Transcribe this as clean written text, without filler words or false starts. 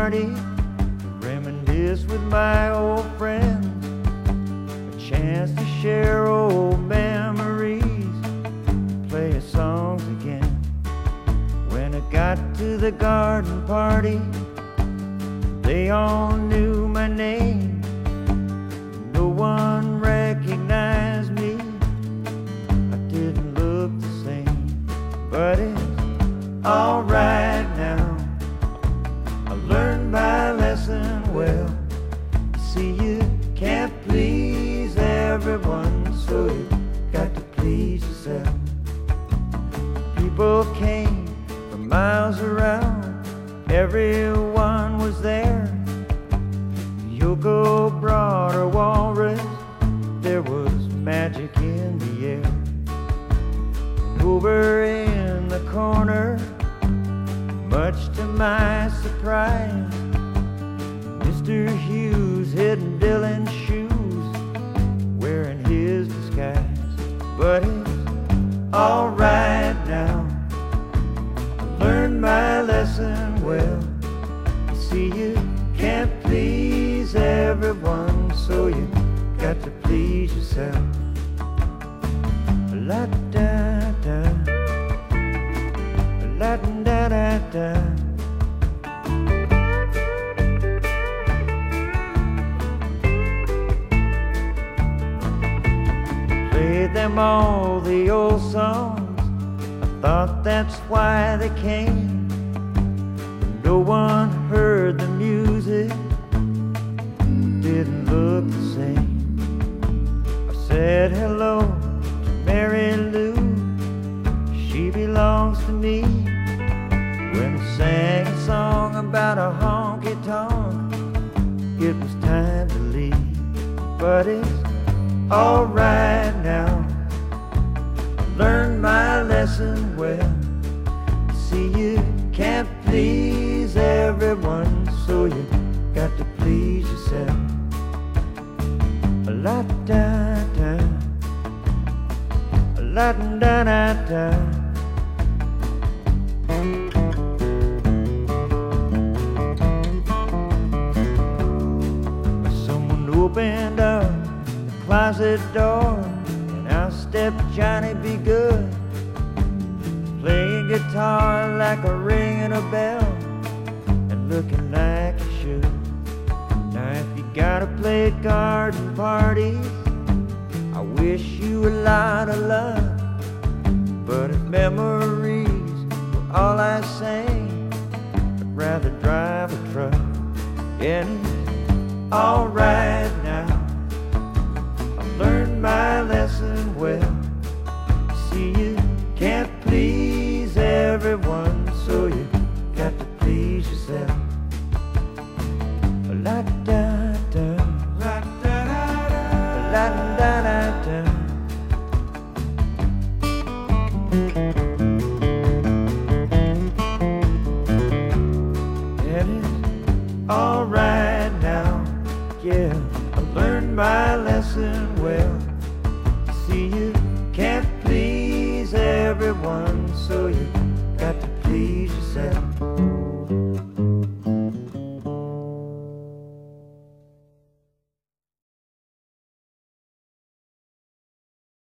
party to reminisce with my old friends, a chance to share old memories, play songs again. When I got to the garden party, they all knew my name. No one recognized me. I didn't look the same, but it's alright now. I learned my lesson well. See, you can't please everyone, so you got to please yourself. People came from miles around, everyone was there. Yoko brought a walrus, there was magic in the air. And over in the corner, much to my surprise, Mr. Hughes hid Dylan's shoes, wearing his disguise. But it's alright now, I learned my lesson well. See, you can't please everyone, so you got to please yourself. La da da, la da da da. Played them all the old songs, I thought that's why they came. No one heard the music, didn't look the same. I said hello to Mary Lou, she belongs to me. When I sang a song about a honky-tonk, it was time to leave. But it's alright now, I learned my lesson well. See, you can't please everyone, so you got to please yourself. La da da, la da da da. Someone opened up the closet door, and out stepped Johnny B. Good, playing guitar like a ringing a bell, and looking like he should. Now if you gotta play at garden parties, I wish you a lot of luck. But if memories were all I sang, I'd rather drive a truck. And it's alright now, I learned my lesson well. See, you can't please everyone, so you got to please yourself. La da da, la da da da, la da da da. And it's alright now, yeah, I learned my lesson well. See, you can't please everyone, so you